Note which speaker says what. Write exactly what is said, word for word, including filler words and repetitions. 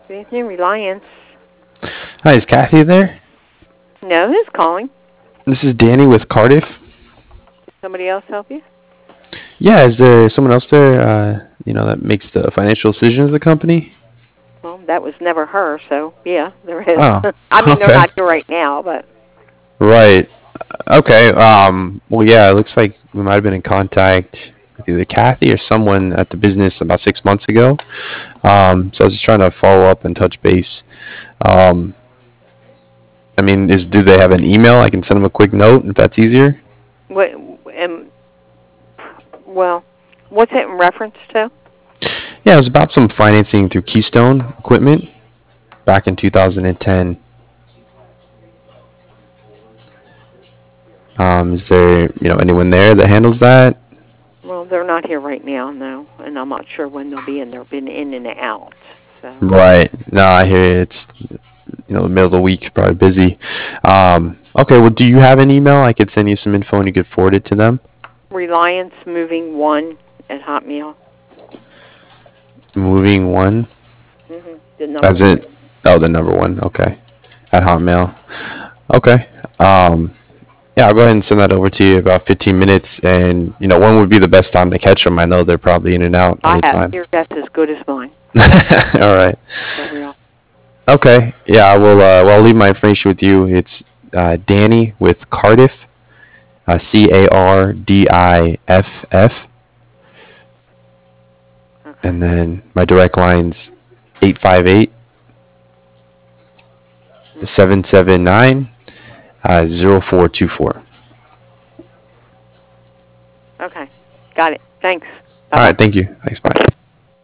Speaker 1: Anything Reliance?
Speaker 2: Hi, is Kathy there?
Speaker 1: No, who's calling?
Speaker 2: This is Danny with Cardiff.
Speaker 1: Did somebody else help you?
Speaker 2: Yeah, is there someone else there, uh, you know, that makes the financial decisions of the company?
Speaker 1: Well, that was never her, so yeah, there is.
Speaker 2: Oh,
Speaker 1: I mean, they're
Speaker 2: okay.
Speaker 1: not here right now, but
Speaker 2: Right. Okay. Um, well, yeah, it looks like we might have been in contact with either Kathy or someone at the business about six months ago. Um, so I was just trying to follow up and touch base. Um, I mean, is do they have an email? I can send them a quick note if that's easier.
Speaker 1: what? Um, well, what's it in reference to?
Speaker 2: Yeah, it was about some financing through Keystone Equipment back in two thousand ten. Um, is there, you know, anyone there that handles that?
Speaker 1: Well, they're not here right now, no, and I'm not sure when they'll be in. They've been in and out, so.
Speaker 2: Right. No, I hear you. It's, you know, the middle of the week, probably busy. Um, okay. Well, do you have an email? I could send you some info and you could forward it to them.
Speaker 1: Reliance Moving One at Hotmail.
Speaker 2: Moving one.
Speaker 1: Mm-hmm. The number
Speaker 2: As
Speaker 1: one.
Speaker 2: it. Oh, the number one. Okay. At Hotmail. Okay. Um, yeah, I'll go ahead and send that over to you in about fifteen minutes. And, you know, when would be the best time to catch them? I know they're probably in and out all
Speaker 1: I
Speaker 2: the
Speaker 1: have
Speaker 2: time.
Speaker 1: your guess as good as mine.
Speaker 2: All right.
Speaker 1: For real.
Speaker 2: Okay. Yeah, I will. Uh, well, I'll leave my information with you. It's uh, Danny with Cardiff, uh, C A R D I F F,
Speaker 1: Okay.
Speaker 2: and then my direct line's eight five eight seven seven nine zero four two four.
Speaker 1: Okay. Got it. Thanks.
Speaker 2: All
Speaker 1: Bye-bye.
Speaker 2: right. Thank you. Thanks. Bye.